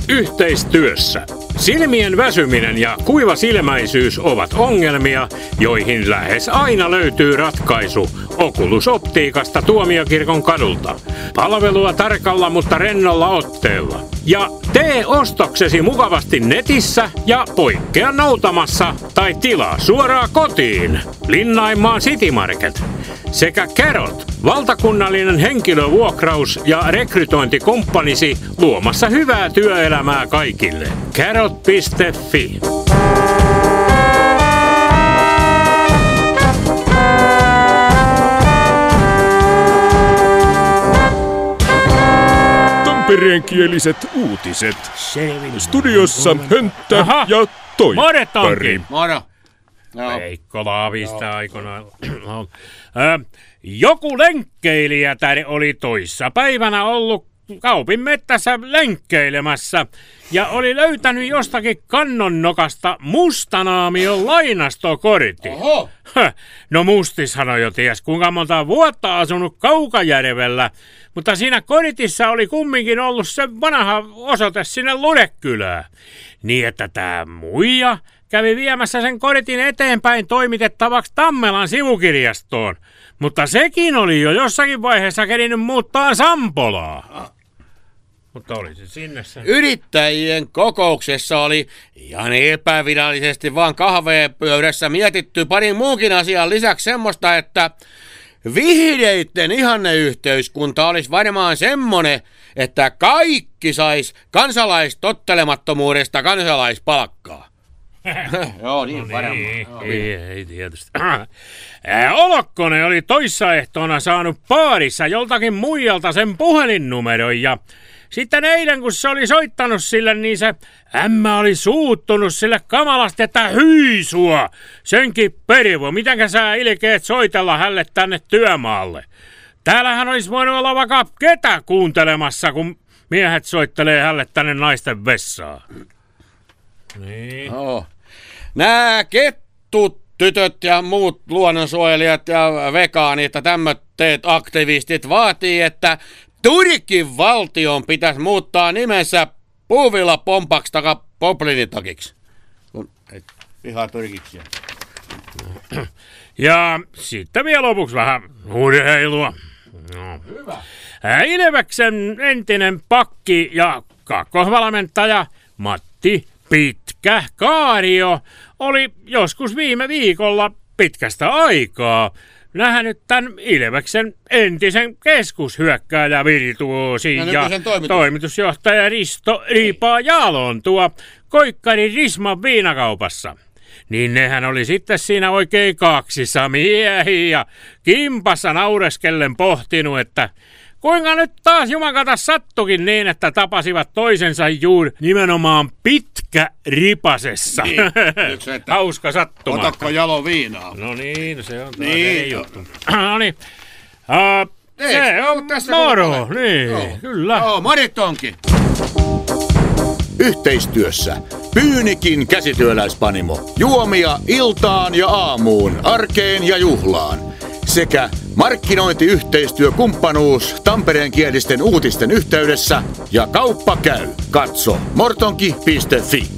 Yhteistyössä. Silmien väsyminen ja kuivasilmäisyys ovat ongelmia, joihin lähes aina löytyy ratkaisu Oculus Optiikasta Tuomiokirkon kadulta. Palvelua tarkalla, mutta rennolla otteella. Ja tee ostoksesi mukavasti netissä ja poikkea noutamassa tai tilaa suoraan kotiin. Linnainmaan City Market. Sekä Carrot, valtakunnallinen henkilövuokraus- ja rekrytointikumppanisi luomassa hyvää työelämää kaikille. Carrot.fi. Tampereenkieliset uutiset. Studiossa Hönttä ja Toippari. Moro. Veikko Laavista aikoinaan. Joku lenkkeilijä oli toissa päivänä ollut kaupin mettässä lenkkeilemässä ja oli löytänyt jostakin kannonnokasta Mustanaamion lainastokortin. Oho. No Mustishan on jo ties kuinka monta vuotta asunut Kaukajärvellä, mutta siinä kortissa oli kumminkin ollut se vanha osoite sinne Ludekylään. Niin että tää muija kävi viemässä sen kortin eteenpäin toimitettavaksi Tammelan sivukirjastoon, mutta sekin oli jo jossakin vaiheessa kerinyt muuttaa Sampolaa. Mutta oli se sinne sen. Yrittäjien kokouksessa oli ihan epävirallisesti vaan kahvepöydässä mietitty parin muunkin asian lisäksi semmoista, että vihreitten ihanneyhteiskunta olisi varmaan semmonen, että kaikki sais kansalaistottelemattomuudesta kansalaispalkkaa. Joo, niin varmaan. Ei tietysti. Olokkonen oli toissaehtoona saanut baarissa joltakin muijalta sen puhelinnumeron ja sitten eilen kun se oli soittanut sille, niin se ämmä oli suuttunut sille kamalasti, että hyi sua, senkin perivo, mitenkä sä ilkeet soitella hälle tänne työmaalle. Täällähän olisi voinut olla vaikka ketä kuuntelemassa, kun miehet soittelee hälle tänne naisten vessaan. Niin. Oh. Nää kettut, tytöt ja muut luonnonsuojelijat ja vegaanit ja tämmöiset aktivistit vaatii, että Turkin valtion pitäisi muuttaa nimensä Puuvilla Pompaksi taka Poplinitakiksi. Kun et vihaa turkiksia. Ja sitten vielä lopuksi vähän urheilua. No. Hyvä. Ilveksen entinen pakki ja kakkosvalmentaja Matti Pitkä Kaario oli joskus viime viikolla pitkästä aikaa nähnyt tämän Ilveksen entisen keskushyökkääjä virtuoosi ja toimitusjohtaja Risto Riipaa Jalontua Koikkarin Risman viinakaupassa. Niin nehän oli sitten siinä oikein kaksissa miehiä ja kimpassa naureskellen pohtinut, että kuinka nyt taas jumakata sattukin niin, että tapasivat toisensa juuri nimenomaan Pitkä-Ripasessa. Niin, hauska sattuma. Otatko Jalo viinaa? No niin, se on niin, juttu. No niin. Se on moro, niin, kyllä. Joo, morit onkin. Yhteistyössä Pyynikin käsityöläispanimo. Juomia iltaan ja aamuun, arkeen ja juhlaan. Sekä markkinointiyhteistyökumppanuus tampereenkielisten uutisten yhteydessä ja kauppa käy. Katso mortonki.fi.